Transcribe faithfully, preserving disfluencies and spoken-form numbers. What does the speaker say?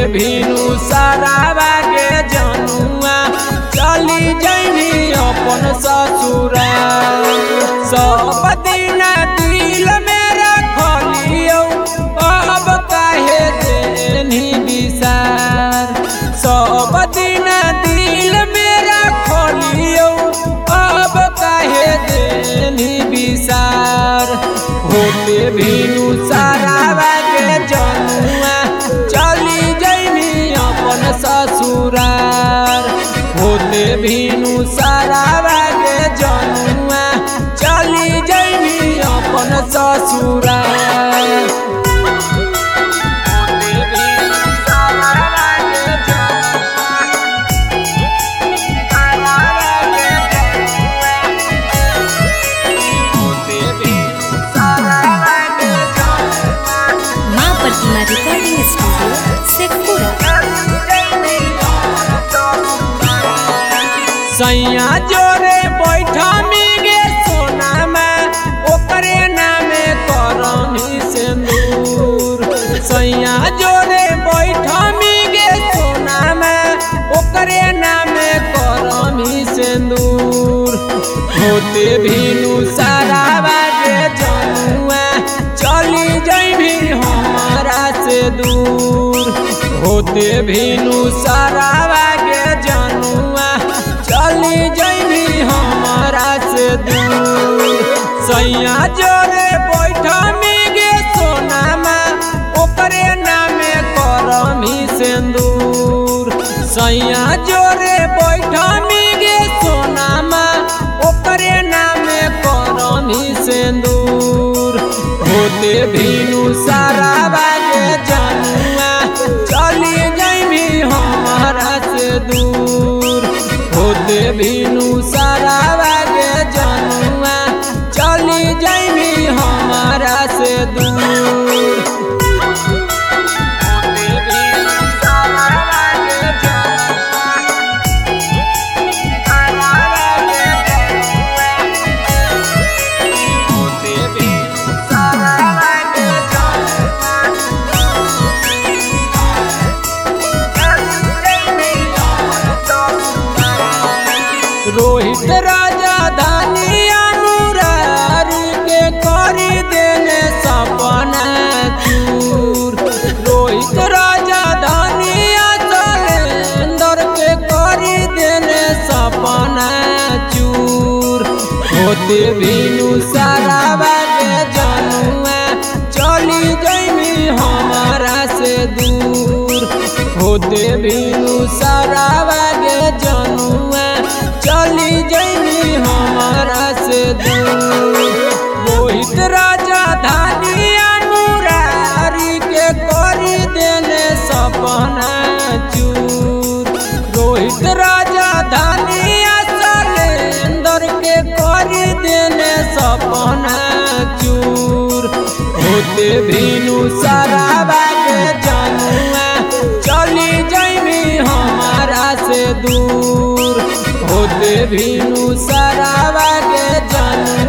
भीनु सारावा के जनुआ चली जइनी अपन ससुरा। सब दिन दिल में रखलियो अब काहे देनी बिसार। सब दिन दिल में रखलियो अब काहे देनी बिसार। होते भीनु सारावा के जनुआ चली जइनी अपन ससुरार। होते भीनु सारावा के जनुआ चली जइनी अपन ससुरार। Recording studio Sheikhpura. सैया जोरे बैठा मिगे सोना में ओकरे नामे करनी सिंदूर। सैया जोरे बैठा मिगे सोना में ओकरे नामे करनी सिंदूर। होते भीनु सारावा के जनुआ चली जइनी हमारा से दूर। होते भीनु सारावा के जनुआ चली जइनी हमारा से दूर। सैया जोरे बैठा मिगे सोना में ओकरे नामे करमी सिंदूर। सैया जोरे बैठा मिगे सोना में ओकरे नामे करमी सिंदूर। होते भीनु सारावा के जनुआ चली जइनी हमारा से दूर। होते भीनु सारावा के जनुआ चली जइनी हमारा से दूर। रोहित राजा धानिया मुरारी के करी देने सपना चूर। रोहित राजा धानिया सलेंदर के करी देने सपना चूर। होते भीनु सारावा के जनुआ चली जइनी हमारा से दूर। होते भीनु सारावा के जनुआ चली जइनी हमारा से दूर। रोहित राजा धानिया मुरारी के करी देने सपना चूर। रोहित राजा धानिया सलेंदर के करी देने सपना चूर। होते भीनु सारावा के जनुआ चली जइनी हमारा से दूर। होते भीनु सारावा के जनुआ